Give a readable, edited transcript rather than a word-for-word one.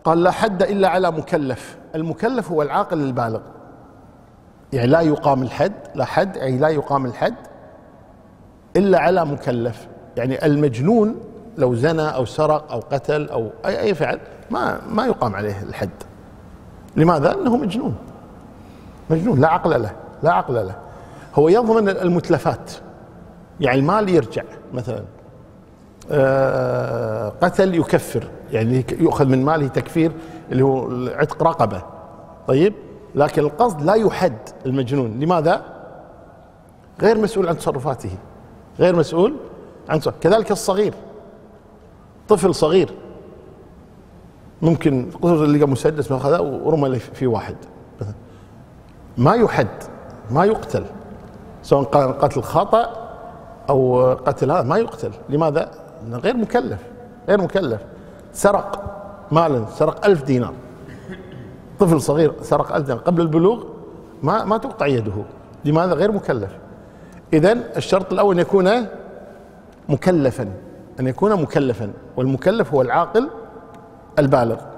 قال لا حد إلا على مكلف. المكلف هو العاقل البالغ، يعني لا يقام الحد، لا حد أي لا يقام الحد إلا على مكلف. يعني المجنون لو زنى أو سرق أو قتل أو أي فعل ما يقام عليه الحد. لماذا؟ أنه مجنون، مجنون لا عقل له، لا عقل له. هو يضمن المتلفات، يعني المال يرجع مثلا، قتل يكفر، يعني يؤخذ من ماله تكفير اللي هو عتق رقبة. طيب، لكن القصد لا يحد المجنون. لماذا؟ غير مسؤول عن تصرفاته، غير مسؤول عن تصرفاته. كذلك الصغير، طفل صغير ممكن لقى مسدس وأخذه ورمى في واحد، ما يحد، ما يقتل، سواء كان قتل خطأ أو قتل هذا ما يقتل. لماذا؟ غير مكلف، غير مكلف. سرق مالا، سرق 1000 دينار، طفل صغير سرق 1000 دينار قبل البلوغ، ما تقطع يده. لماذا؟ غير مكلف. إذن الشرط الأول أن يكون مكلفا، أن يكون مكلفا، والمكلف هو العاقل البالغ.